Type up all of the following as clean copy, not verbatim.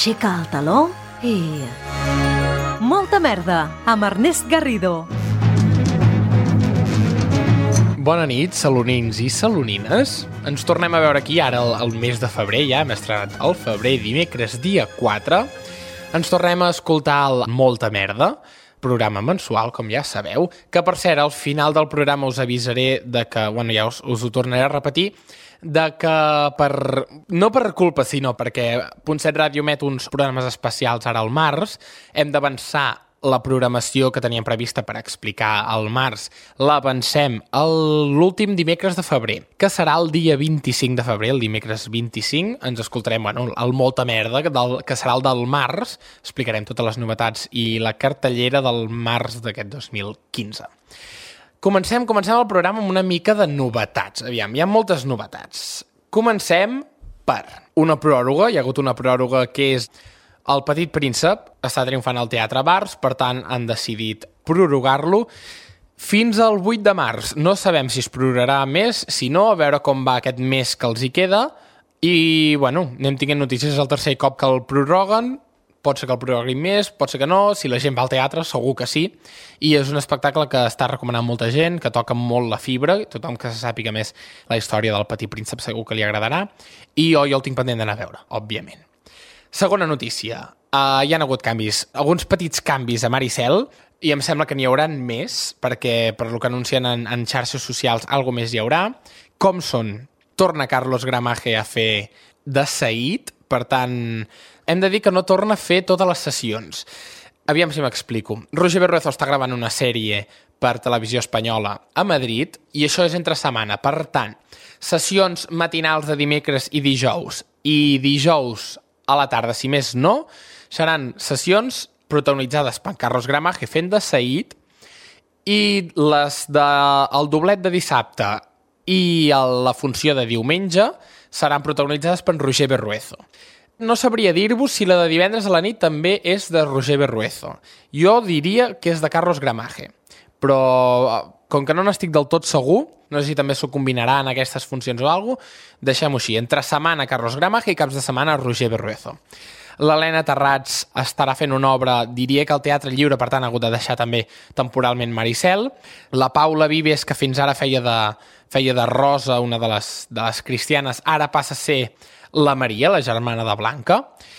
aixeca el taló i... Molta merda, amb Ernest Garrido. Bona nit, salonins i salonines. Ens tornem a veure aquí ara el mes de febrer, ja hem estrenat el febrer, dimecres, dia 4. Ens tornem a escoltar el Molta Merda, programa mensual, com ja sabeu, que per cert, al final del programa us avisaré de que, bueno, ja us ho tornaré a repetir, de que no per culpa, sinó perquè Punt7 Ràdio emet uns programes especials ara al març, hem d'avançar la programació que teníem prevista per explicar al març, l'avancem l'últim dimecres de febrer, que serà el dia 25 de febrer, el dimecres 25, ens escoltarem, bueno, el Molta Merda, que serà el del març, explicarem totes les novetats i la cartellera del març d'aquest 2015. Comencem el programa amb una mica de novetats. Aviam, hi ha moltes novetats. Comencem per una pròrroga, hi ha hagut una pròrroga que és El Petit Príncep, està triomfant al Teatre Bars, per tant han decidit prorrogar-lo fins al 8 de març. No sabem si es prorrogarà més, si no, a veure com va aquest mes que els hi queda, i, bueno, anem tinguent notícies el tercer cop que el prorroguen. Pot ser que el prorroguin més, pot ser que no, si la gent va al teatre, segur que sí, i és un espectacle que està recomanant molta gent, que toca molt la fibra, tothom que se sàpiga més la història del Petit Príncep segur que li agradarà, i jo el tinc pendent d'anar a veure, òbviament. Segona notícia, hi ha hagut canvis, alguns petits canvis a Maricel, i em sembla que n'hi haurà més, perquè per lo que anuncien en xarxes socials, alguna més hi haurà, com són, torna Carlos Gramaje a fer de Said, per tant, hem de dir que no torna a fer totes les sessions. Aviam si m'explico. Roger Berruezo està gravant una sèrie per Televisió Espanyola a Madrid i això és entre setmana. Per tant, sessions matinals de dimecres i dijous a la tarda, si més no, seran sessions protagonitzades per Carlos Gramaje fent de Said i el doblet de dissabte i la funció de diumenge seran protagonitzades per Roger Berruezo. No sabria dir-vos si la de divendres a la nit també és de Roger Berruezo. Jo diria que és de Carlos Gramaje, però com que no n'estic del tot segur, no sé si també s'ho combinaran aquestes funcions o alguna cosa, deixem-ho així. Entre setmana Carlos Gramaje i caps de setmana Roger Berruezo. L'Helena Terrats estarà fent una obra, diria que al Teatre Lliure, per tant ha hagut de deixar també temporalment Maricel. La Paula Vives, que fins ara feia de Rosa, una de les cristianes, ara passa a ser la Maria, la germana de Blanca,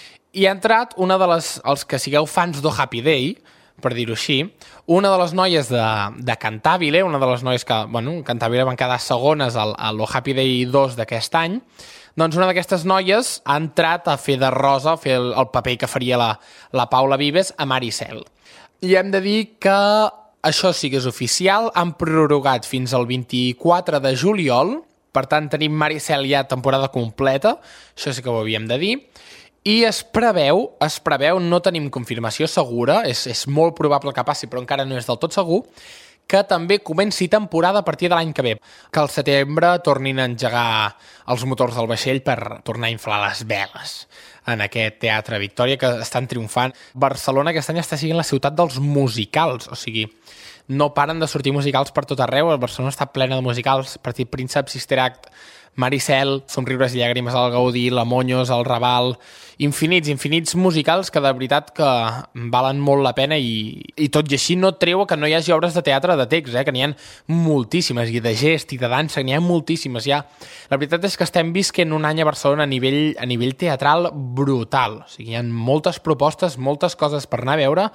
i ha entrat una de els que sigueu fans d'O Happy Day, per dir-ho així, una de les noies de Cantabile, una de les noies que, bueno, Cantabile van quedar segones a l'O Happy Day 2 d'aquest any, doncs una d'aquestes noies ha entrat a fer de Rosa, a fer el paper que faria la Paula Vives a Maricel. I hem de dir que això sí que és oficial, han prorrogat fins al 24 de juliol, per tant tenim Maricel ja temporada completa, això sí que ho havíem de dir, i es preveu, no tenim confirmació segura, és molt probable que passi, però encara no és del tot segur, que també comenci temporada a partir de l'any que ve, que al setembre tornin a engegar els motors del vaixell per tornar a inflar les veles en aquest Teatre Victòria, que estan triomfant. Barcelona aquest any està sent la ciutat dels musicals, o sigui, no paren de sortir musicals per tot arreu, Barcelona està plena de musicals, Petit Príncep, Sister Act, Maricel, Somriures i llàgrimes al Gaudí, La Monyos, el Raval, infinits musicals que de veritat que valen molt la pena i tot i així no treu que no hi hagi obres de teatre de text, que n'hi ha moltíssimes, i de gest i de dansa, n'hi ha moltíssimes ja. La veritat és que estem visquent un any a Barcelona a nivell teatral brutal, o sigui, hi ha moltes propostes, moltes coses per anar a veure,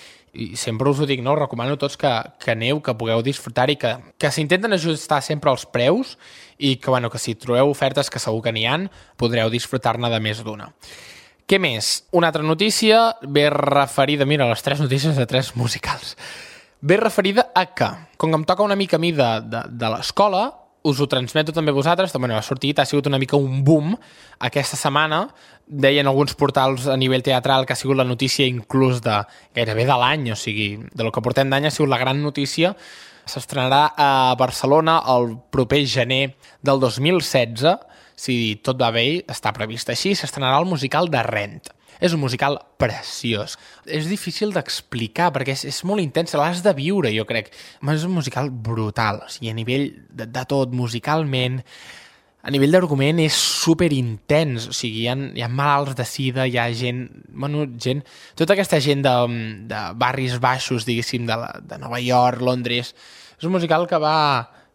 i sempre us ho dic, no? Us recomano a tots que aneu, que pugueu disfrutar i que s'intenten ajustar sempre els preus i que, bueno, que si trobeu ofertes, que segur que n'hi ha, podreu disfrutar-ne de més d'una. Què més? Una altra notícia ve referida, mira, les 3 notícies de 3 musicals. Ve referida a que, com que em toca una mica a mi de l'escola, us ho transmeto també a vosaltres, ha sortit, ha sigut una mica un boom aquesta setmana, deien alguns portals a nivell teatral que ha sigut la notícia inclús de gairebé de l'any, o sigui, de lo que portem d'any ha sigut la gran notícia. S'estrenarà a Barcelona el proper gener del 2016, si tot va bé, està previst així, s'estrenarà el musical de Rent. És un musical preciós. És difícil d'explicar perquè és molt intens, l'has de viure, jo crec. És un musical brutal, o sigui, a nivell de tot, musicalment, A nivell d'argument és superintens, o sigui, hi ha malalts de sida, hi ha gent, tota aquesta gent de barris baixos, diguéssim, de Nova York, Londres. És un musical que va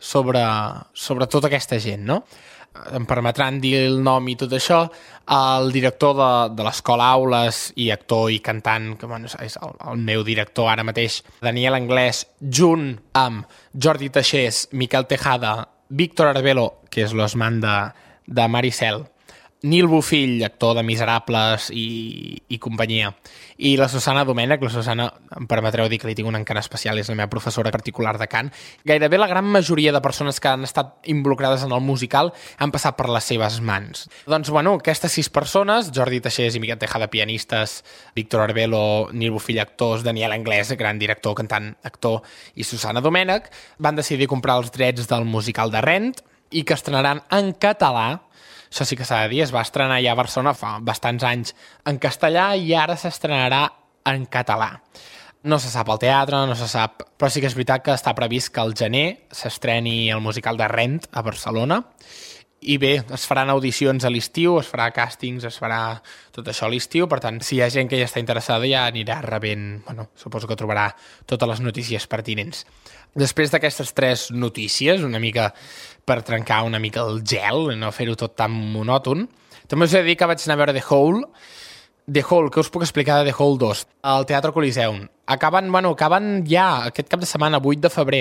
sobre tota aquesta gent, no? Em permetran dir el nom i tot això. El director de l'Escola Aules i actor i cantant, que és el meu director ara mateix, Daniel Anglès, junt amb Jordi Teixés, Miquel Tejada, Víctor Arbelo, que és l'Osman de Maricel, Nil Bofill, actor de Miserables i companyia, i la Susana Domènech. La Susana, em permetreu dir que li tinc un encant especial, és la meva professora particular de cant. Gairebé la gran majoria de persones que han estat involucrades en el musical han passat per les seves mans. Doncs, aquestes 6 persones, Jordi Teixés i Miquel Tejada, pianistes, Víctor Arbelo, Nil Bofill, actors, Daniel Anglès, gran director, cantant, actor, i Susana Domènech, van decidir comprar els drets del musical de Rent i que estrenaran en català. Això sí que s'ha de dir, es va estrenar ja a Barcelona fa bastants anys en castellà i ara s'estrenarà en català. No se sap al teatre, no se sap, però sí que és veritat que està previst que al gener s'estreni el musical de Rent a Barcelona. I bé, es faran audicions a l'estiu, es farà càstings, es farà tot això a l'estiu, per tant, si hi ha gent que ja està interessada ja anirà rebent, suposo que trobarà totes les notícies pertinents. Després d'aquestes 3 notícies, una mica per trencar una mica el gel, no fer-ho tot tan monòton, també us he de dir que vaig anar a veure The Hole. The Hole, què us puc explicar de The Hole 2? Al Teatre Coliseum. Acaben ja aquest cap de setmana, 8 de febrer,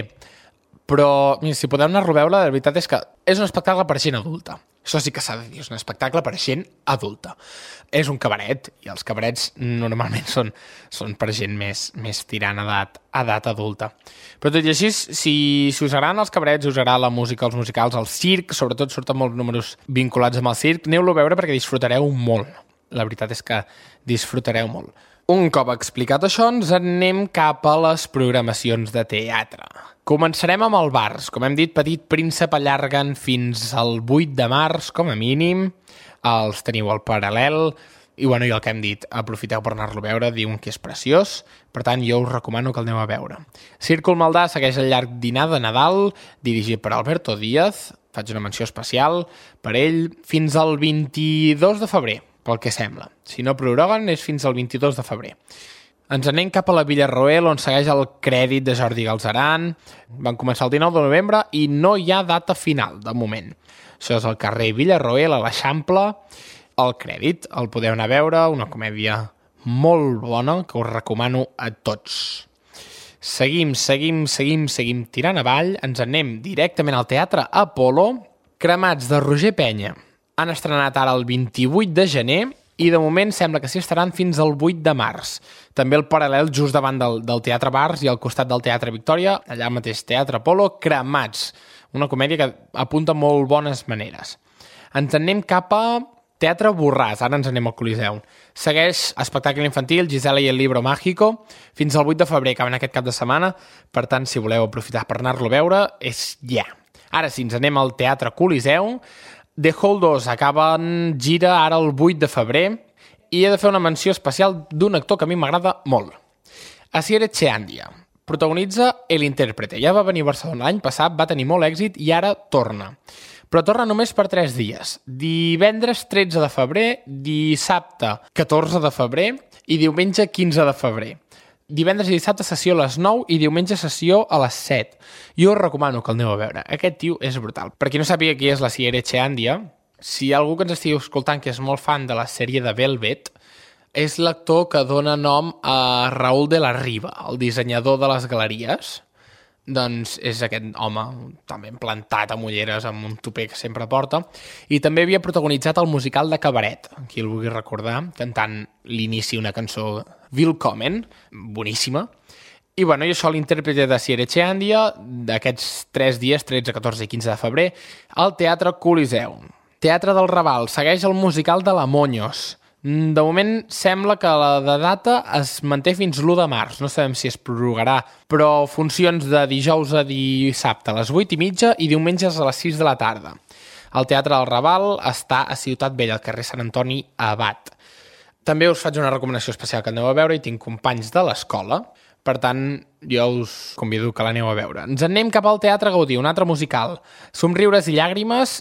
però si podeu anar a veure, la veritat és que és un espectacle per gent adulta. Això sí que s'ha de dir, és un espectacle per gent adulta. És un cabaret, i els cabarets normalment són per gent més tirant a edat adulta. Però tot i així, si us agraden els cabarets, si us agrada la música, els musicals, el circ, sobretot surten molts números vinculats amb el circ, aneu-lo a veure perquè disfrutareu molt. La veritat és que disfrutareu molt. Un cop explicat això, ens anem cap a les programacions de teatre. Començarem amb el Bars. Com hem dit, Petit Príncep allarguen fins al 8 de març, com a mínim. Els teniu al Paral·lel. I el que hem dit, aprofiteu per anar-lo a veure, diuen que és preciós. Per tant, jo us recomano que el aneu a veure. Círcul Maldà segueix el llarg dinar de Nadal, dirigit per Alberto Díaz. Faig una menció especial per ell. Fins al 22 de febrer, pel que sembla. Si no prorroguen, és fins al 22 de febrer. Ens anem cap a la Villarroel, on segueix el crèdit de Jordi Galceran. Van començar el 19 de novembre i no hi ha data final, de moment. Això és al carrer Villarroel, a l'Eixample. El crèdit el podeu anar a veure, una comèdia molt bona que us recomano a tots. Seguim tirant avall. Ens anem directament al Teatre Apolo. Cremats, de Roger Penya. Han estrenat ara el 28 de gener i de moment sembla que s'hi estaran fins al 8 de març. També el Paral·lel just davant del Teatre Bars i al costat del Teatre Victòria, allà mateix Teatre Apolo, Cremats. Una comèdia que apunta molt bones maneres. Ens anem cap a Teatre Borràs, ara ens anem al Coliseum. Segueix espectacle infantil Gisela i el Libro Mágico fins al 8 de febrer, acaben aquest cap de setmana. Per tant, si voleu aprofitar per anar-lo a veure, és ja. Ara sí, ens anem al Teatre Coliseum. The Hole 2 acaben gira ara el 8 de febrer i he de fer una menció especial d'un actor que a mi m'agrada molt. Asier Echeandia protagonitza El Intèrprete. Ja va venir a Barcelona l'any passat, va tenir molt èxit i ara torna. Però torna només per 3 dies. Divendres 13 de febrer, dissabte 14 de febrer i diumenge 15 de febrer. Divendres i dissabte sessió a les 9 i diumenge sessió a les 7. Jo us recomano que el aneu a veure. Aquest tio és brutal. Per qui no sàpiga qui és la Asier Echeandia, si hi ha algú que ens estigui escoltant que és molt fan de la sèrie de Velvet, és l'actor que dona nom a Raúl de la Riva, el dissenyador de les galeries. Doncs és aquest home també plantat amb ulleres, amb un tupé que sempre porta, i també havia protagonitzat el musical de Cabaret, qui el vulgui recordar, cantant l'inici una cançó Willkommen, boníssima. I i això l'intèrprete de Asier Echeandia d'aquests 3 dies, 13, 14 i 15 de febrer, al Teatre Coliseum. Teatre del Raval segueix el musical de la Moños. De moment sembla que la de data es manté fins l'1 de març, no sabem si es prorrogarà, però funcions de dijous a dissabte a les 8:30 i diumenges a les 6 de la tarda. El Teatre del Raval està a Ciutat Vella, al carrer Sant Antoni Abat. També us faig una recomanació especial que aneu a veure i tinc companys de l'escola, per tant jo us convido que l'aneu a veure. Ens anem cap al Teatre Gaudí, un altre musical. Somriures i llàgrimes,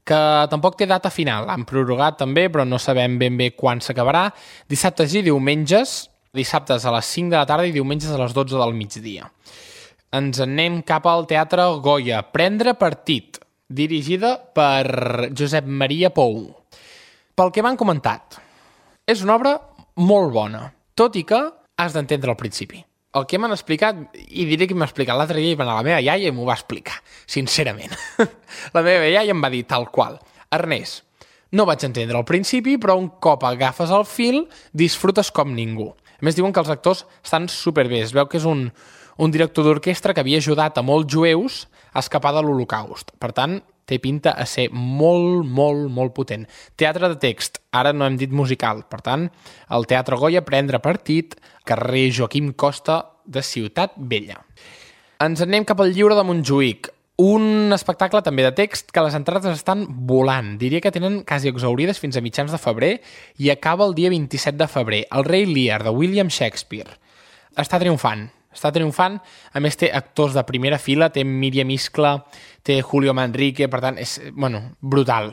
que tampoc té data final. Han prorrogat també, però no sabem ben bé quan s'acabarà. Dissabtes i diumenges, dissabtes a les 5 de la tarda i diumenges a les 12 del migdia. Ens anem cap al Teatre Goya, Prendre partit, dirigida per Josep Maria Pou. Pel que m'han comentat, és una obra molt bona, tot i que has d'entendre al principi. El que m'han explicat, i diré que m'ha explicat l'altre dia, i va anar a la meva iaia i m'ho va explicar, sincerament. La meva iaia em va dir tal qual: Ernest, no vaig entendre al principi, però un cop agafes el fil, disfrutes com ningú. A més, diuen que els actors estan superbé. Es veu que és un director d'orquestra que havia ajudat a molts jueus a escapar de l'Holocaust. Per tant, té pinta a ser molt, molt, molt potent. Teatre de text, ara no hem dit musical. Per tant, el Teatre Goya, Prendre partit, carrer Joaquim Costa de Ciutat Vella. Ens anem cap al Lliure de Montjuïc, un espectacle també de text que les entrades estan volant. Diria que tenen quasi exhaurides fins a mitjans de febrer i acaba el dia 27 de febrer. El Rei Lear, de William Shakespeare. Està triomfant. A més té actors de primera fila, té Míriam Iscla, té Julio Manrique, per tant, és, brutal.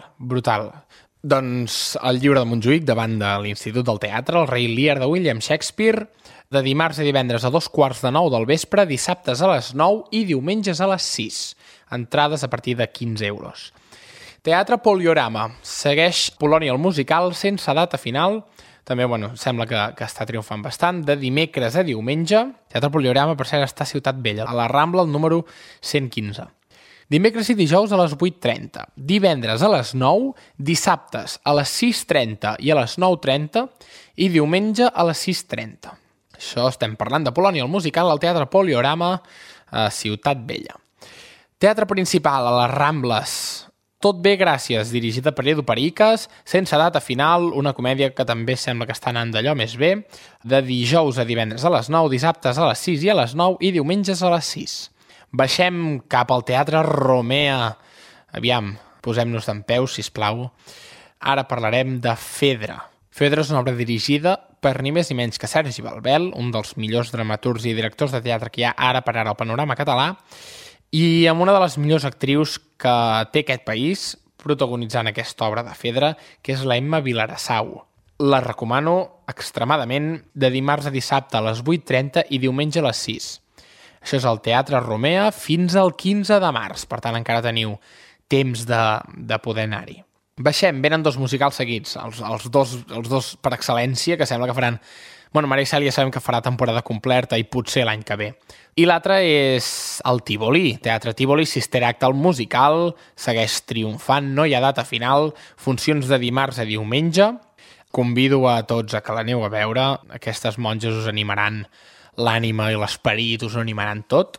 Doncs el Lliure de Montjuïc, davant de l'Institut del Teatre, el Rei Lear de William Shakespeare, de dimarts a divendres a 8:45 del vespre, dissabtes a les 9 i diumenges a les 6. Entrades a partir de 15 euros. Teatre Poliorama. Segueix Polònia el musical sense data final. També, sembla que està triomfant bastant. De dimecres a diumenge. Teatre Poliorama, per cert, està a Ciutat Vella, a la Rambla, el número 115. Dimecres i dijous a les 8:30. Divendres a les 9, dissabtes a les 6:30 i a les 9:30 i diumenge a les 6:30. Això estem parlant de Polònia el musical al Teatre Poliorama a Ciutat Vella. Teatre Principal a les Rambles. Tot bé, gràcies, dirigida per Edu Periques, sense data final, una comèdia que també sembla que està anant d'allò més bé, de dijous a divendres a les 9, dissabtes a les 6 i a les 9 i diumenges a les 6. Baixem cap al Teatre Romea. Aviam, posem-nos dempeus, sisplau. Ara parlarem de Fedra. Fedra és una obra dirigida per ni més ni menys que Sergi Balbel, un dels millors dramaturgs i directors de teatre que hi ha ara per ara al panorama català, i amb una de les millors actrius que té aquest país protagonitzant aquesta obra de Fedra, que és la Emma Vilarassau. La recomano extremadament, de dimarts a dissabte a les 8:30 i diumenge a les 6. Això és el Teatre Romea fins al 15 de març, per tant encara teniu temps de poder anar-hi. Baixem, venen dos musicals seguits, els dos per excel·lència, que sembla que faran... Maricel ja sabem que farà temporada completa i potser l'any que ve. I l'altre és el Tívoli, Teatre Tívoli, Sister Act, el musical, segueix triomfant, no hi ha data final, funcions de dimarts a diumenge. Convido a tots a que l'aneu a veure, aquestes monges us animaran l'ànima i l'esperit, us ho animaran tot.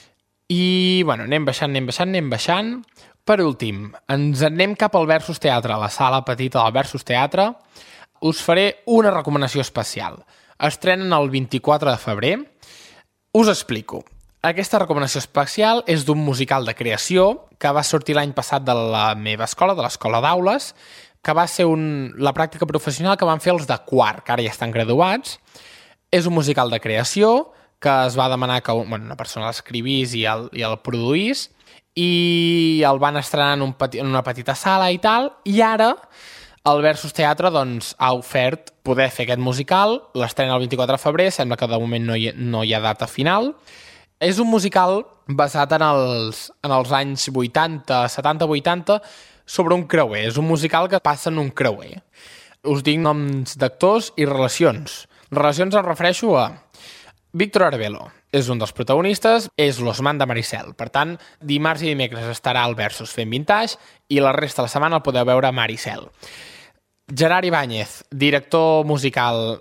I, anem baixant. Per últim, ens anem cap al Versus Teatre, a la sala petita del Versus Teatre. Us faré una recomanació especial. Estrenen el 24 de febrer. Us explico. Aquesta recomanació especial és d'un musical de creació que va sortir l'any passat de la meva escola, de l'escola d'aules, que va ser la pràctica professional que van fer els de quart, que ara ja estan graduats. És un musical de creació que es va demanar que una persona l'escrivís i el produís, i el van estrenar en una petita sala i tal, i ara el Versus Teatre ha ofert poder fer aquest musical, l'estrena el 24 de febrer, sembla que de moment no hi ha data final. És un musical basat en els anys 70-80, sobre un creuer. És un musical que passa en un creuer. Us dic noms d'actors i relacions. Relacions em refereixo a Víctor Arbelo, és un dels protagonistes, és l'Osman de Maricel. Per tant, dimarts i dimecres estarà al Versus fent vintage i la resta de la setmana el podeu veure a Maricel. Gerard Ibáñez, director musical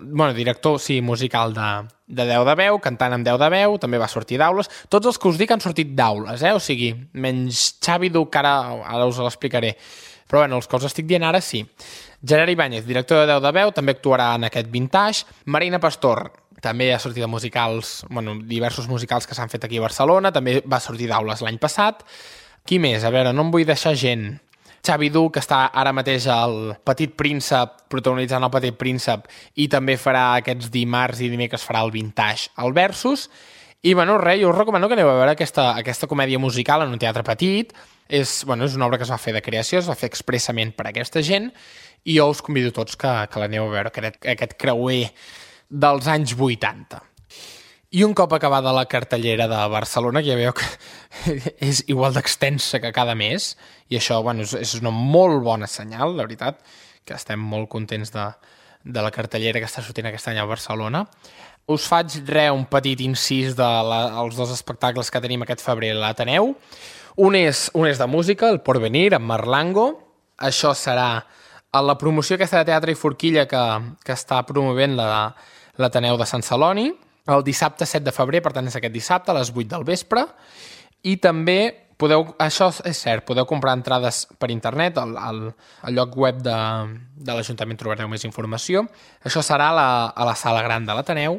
de 10 de veu, cantant amb 10 de veu, també va sortir d'aules. Tots els que us dic han sortit d'aules, o sigui, menys Xavi Duc, ara us l'explicaré. Però els que us estic dient ara sí. Gerard Ibáñez, director de 10 de veu, també actuarà en aquest vintage. Marina Pastor, també ha sortit de musicals, diversos musicals que s'han fet aquí a Barcelona, també va sortir d'aules l'any passat. Qui més? A veure, no em vull deixar gent. Xavi Duc, que està ara mateix al Petit Príncep, protagonitzant el Petit Príncep, i també farà aquests dimarts i dimecres farà el vintage al Versus. I, bueno, res, jo us recomano que aneu a veure aquesta comèdia musical en un teatre petit. És una obra que es va fer de creació, es va fer expressament per a aquesta gent, i jo us convido tots que l'aneu a veure, aquest creuer dels anys 80. I un cop acabada la cartellera de Barcelona, que ja veieu que és igual d'extensa que cada mes, i això és una molt bona senyal, la veritat, que estem molt contents de la cartellera que està sortint aquest any a Barcelona. Us faig un petit incís dels dos espectacles que tenim aquest febrer a l'Ateneu. Un és de música, el Porvenir, amb Marlango. Això serà a la promoció aquesta de Teatre i Forquilla que està promovent l'Ateneu de Sant Celoni, el dissabte 7 de febrer, per tant és aquest dissabte a les 8 del vespre, i també això és cert, podeu comprar entrades per internet, al lloc web de l'Ajuntament trobareu més informació. Això serà a la Sala Gran de l'Ateneu,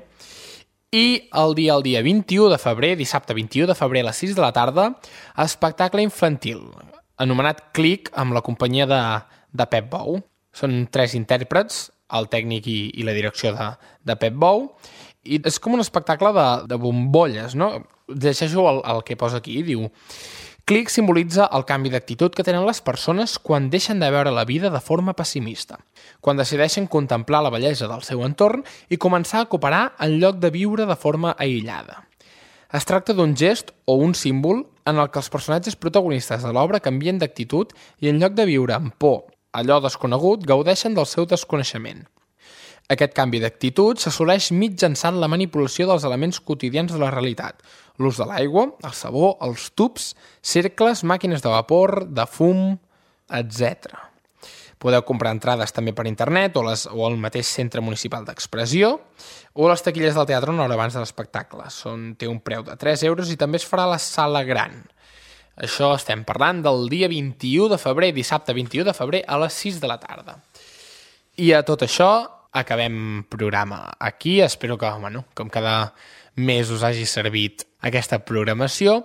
i el dia 21 de febrer, dissabte 21 de febrer a les 6 de la tarda, espectacle infantil, anomenat Clic, amb la companyia de Pep Bou. Són 3 intèrprets, el tècnic i la direcció de Pep Bou, i és com un espectacle de bombolles, no? Llegeixo el que posa aquí, diu: Clic simbolitza el canvi d'actitud que tenen les persones quan deixen de veure la vida de forma pessimista, quan decideixen contemplar la bellesa del seu entorn i començar a cooperar en lloc de viure de forma aïllada. Es tracta d'un gest o un símbol en el que els personatges protagonistes de l'obra canvien d'actitud i en lloc de viure amb por allò desconegut, gaudeixen del seu desconeixement. Aquest canvi d'actitud s'assoleix mitjançant la manipulació dels elements quotidians de la realitat, l'ús de l'aigua, el sabó, els tubs, cercles, màquines de vapor, de fum, etc. Podeu comprar entrades també per internet o al mateix Centre Municipal d'Expressió o les taquilles del teatre una hora abans de l'espectacle. Té un preu de 3 euros i també es farà a la Sala Gran. Això estem parlant del dia 21 de febrer, dissabte 21 de febrer a les 6 de la tarda. I a tot això acabem programa aquí. Espero que, com cada mes us hagi servit aquesta programació.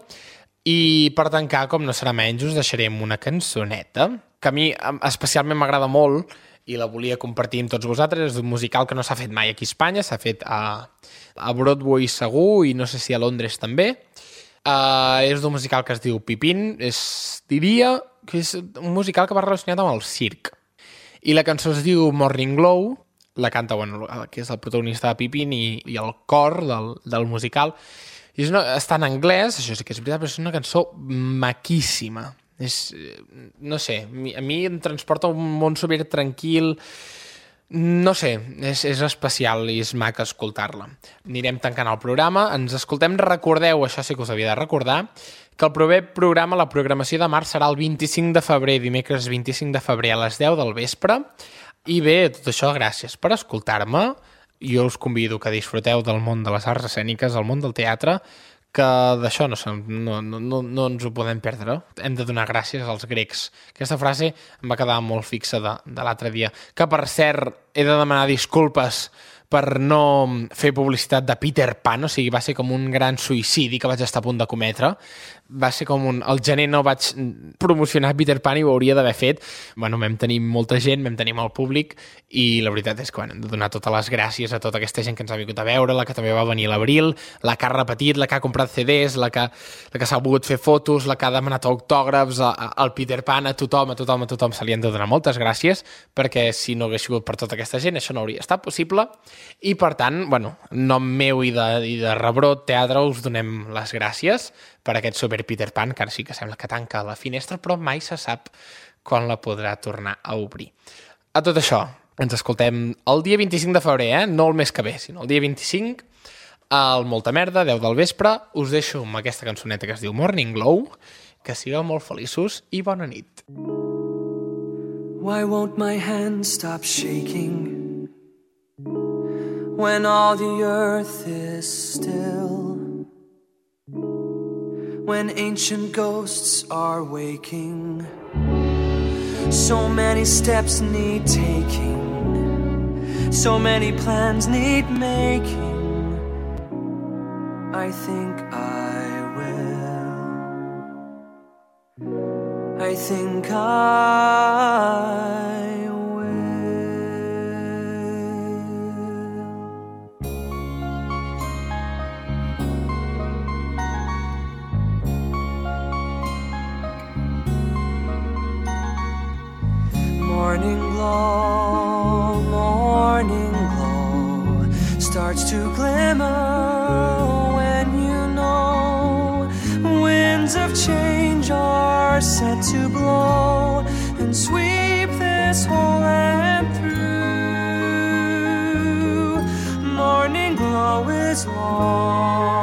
I per tancar, com no serà menys, us deixarem una cançoneta que a mi especialment m'agrada molt i la volia compartir amb tots vosaltres. És un musical que no s'ha fet mai aquí a Espanya, s'ha fet a Broadway segur i no sé si a Londres també. És un musical que es diu Pipín. Diria que és un musical que va relacionat amb el circ. I la cançó es diu Morning Glow. La canta, que és el protagonista de Pipín i el cor del musical. I està en anglès, això sí que és veritat, però és una cançó maquíssima. No sé, a mi em transporta un món super tranquil. No sé, és especial i és maca escoltar-la. Anirem tancant el programa, ens escoltem, recordeu, això sí que us havia de recordar, que el proper programa, la programació de març, serà el 25 de febrer, dimecres 25 de febrer a les 10 del vespre. I bé, tot això, gràcies per escoltar-me. Jo us convido que disfruteu del món de les arts escèniques, del món del teatre, que d'això no ens ho podem perdre. Hem de donar gràcies als grecs. Aquesta frase em va quedar molt fixa de l'altre dia. Que, per cert, he de demanar disculpes per no fer publicitat de Peter Pan, o sigui, va ser com un gran suïcidi que vaig estar a punt de cometre. Va ser com al gener no vaig promocionar Peter Pan i ho hauria d'haver fet. Vam tenir molta gent, vam tenir molt públic i la veritat és que hem de donar totes les gràcies a tota aquesta gent que ens ha vingut a veure, la que també va venir a l'abril, la que ha repetit, la que ha comprat CDs, la que s'ha volgut fer fotos, la que ha demanat autògrafs, al Peter Pan, a tothom se li han de donar moltes gràcies, perquè si no hagués sigut per tota aquesta gent això no hauria estat possible. I per tant, en nom meu i de Rebrot Teatre us donem les gràcies per aquest super Peter Pan, que ara sí que sembla que tanca la finestra, però mai se sap quan la podrà tornar a obrir. A tot això, ens escoltem el dia 25 de febrer, no el mes que ve, sinó el dia 25, al Molta Merda, 10 del vespre. Us deixo amb aquesta cançoneta que es diu Morning Glow. Que sigueu molt feliços i bona nit. Why won't my hand stop shaking when all the earth is still, when ancient ghosts are waking, so many steps need taking, so many plans need making. I think I will. I think I will. morning glow starts to glimmer when you know winds of change are set to blow and sweep this whole land through. Morning glow is long